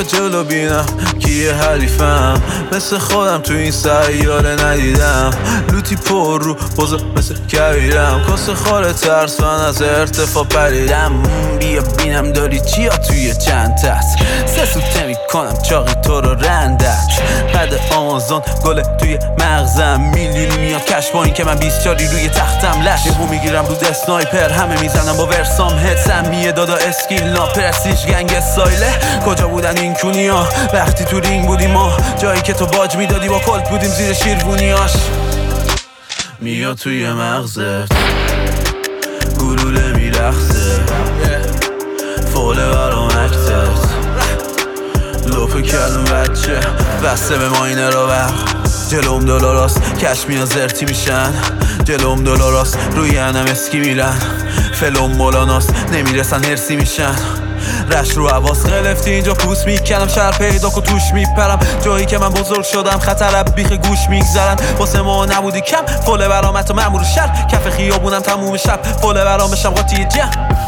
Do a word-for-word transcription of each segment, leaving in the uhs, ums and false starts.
بیا جلو بینم کیه حریفم، مثل خودم تو این سیاره ندیدم، لوتی پر رو بازه مثل کبیرم، کاسه خاره ترس من از ارتفاع پریدم. بیا بینم داری چیا توی چند تست، سه سوته میکنم چاقی تو رو رندت، قد آمازون گله توی مغزم، میلیون میاد کش با این که من بیست چاری روی تختم، لش یهو میگیرم رو دسنایپر، همه میزنم با ورسام هد، سمیه دادا اسکیل نا پرستیج گنگ سایله. کجا بودن این کونیا وقتی تو رینگ بودیم ما، جایی که تو باج میدادی با کلت بودیم زیر شیروونیاش. میاد توی مغزت گلوله میرخصه، فوله برام اکتت لوپ کلم بچه بسته به ماینه رو بر جلوم دلاراست، کشمیا زرتی میشن جلوم دلاراست، روی انم اسکی میرن فلوم مولاناست، نمیرسن هرسی میشن رش رو عواز قلفتی اینجا پوست میکنم، شهر پیدا که توش میپرم، جایی که من بزرگ شدم خطر بیخ گوش میگذرن، واسه ما نبودی کم فوله برامت و مأمور شهر، کف خیابونم تموم شب فوله برام بشم قاطی جه.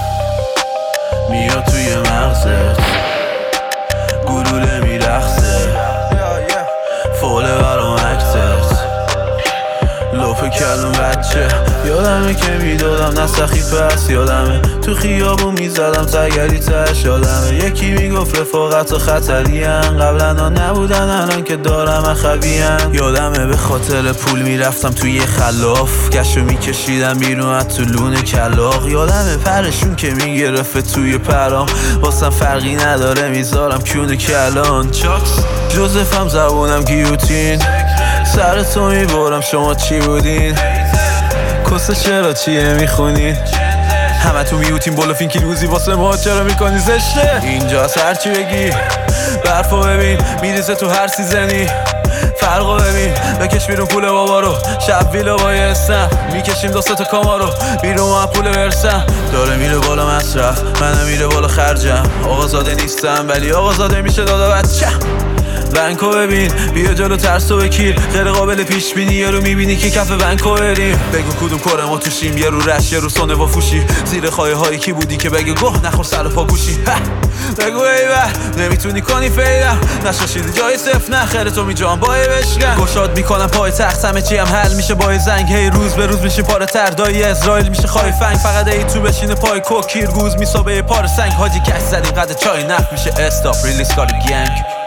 میاد توی مغزت گلوله میرخصه، فوله برام اکتت لوپ کلم بچه، یادمه که میدادم نسخی پس، یادمه تو خیابون میزدم تگری تش، یادمه یکی میگفت رفاقت و خطری هن، قبلا ها نبودن الان که دارم اخبی هن، یادمه به خاطر پول میرفتم توی خلاف، کشو میکشیدم بیرون از تو لون کلاق، یادمه پرشون که میگرفت توی پرام، واسم فرقی نداره میذارم کون کلان چاکس، جوزفم زبونم گیوتین، سر تو میبرم شما چی بودین، کسه چرا چیه میخونین، همه تو میوتین بلوفین که روزی واسه ما چرا میکنی زشته، اینجا هرچی بگی برفو ببین میریزه تو هر سیزنی، فرقو ببین بکش بیرون پول بابا رو، شب ویلو بایستم میکشیم دو سه تا کامارو بیرون ما پول برسم، داره میره بالا مصرف منم میره بالا خرجم، آقازاده نیستم ولی آقازاده میشه دادا بچه. بنکو ببین بیا جلو ترس و بکیر، غیر قابل پیش بینی یه رو میبینی که کف بنکو بریم، بگو کدوم کره ما توشیم، یه رو رش یه رو سانه و فوشی، زیر خواهی های کی بودی که بگه گوه نخور سر و پا گوشی، بگو ایوه نمیتونی کنی فیدم، نشاشیدی جای صف نه خیره تو می جان بای بشکن، گشاد میکنم پای تخت همه چی هم حل میشه با زنگ، هی روز به روز میشی پاره تر، دایی اسرائیل میشه خواهی فنگ، فقط ای تو بشینه پای کوکیر گوز میسابه پاره سنگ، حاجی کش زدیم قد چای نف میشه استاپ ریلیس کاری گنگ.